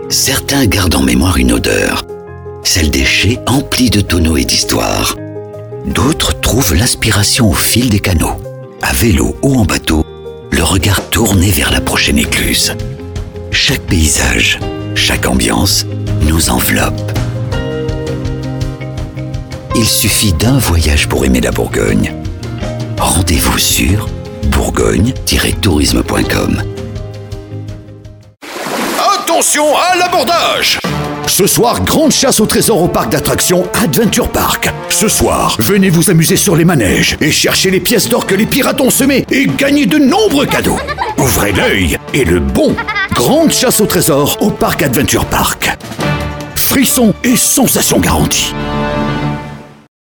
Certains gardent en mémoire une odeur, celle des chais emplis de tonneaux et d'histoires. D'autres trouvent l'inspiration au fil des canaux, à vélo ou en bateau, le regard tourné vers la prochaine écluse. Chaque paysage, chaque ambiance nous enveloppe. Il suffit d'un voyage pour aimer la Bourgogne. Rendez-vous sur bourgogne-tourisme.com. Attention à l'abordage! Ce soir, grande chasse au trésor au parc d'attractions Adventure Park. Ce soir, venez vous amuser sur les manèges et chercher les pièces d'or que les pirates ont semées et gagner de nombreux cadeaux. Ouvrez l'œil et le bon. Grande chasse au trésor au parc Adventure Park. Frissons et sensations garanties.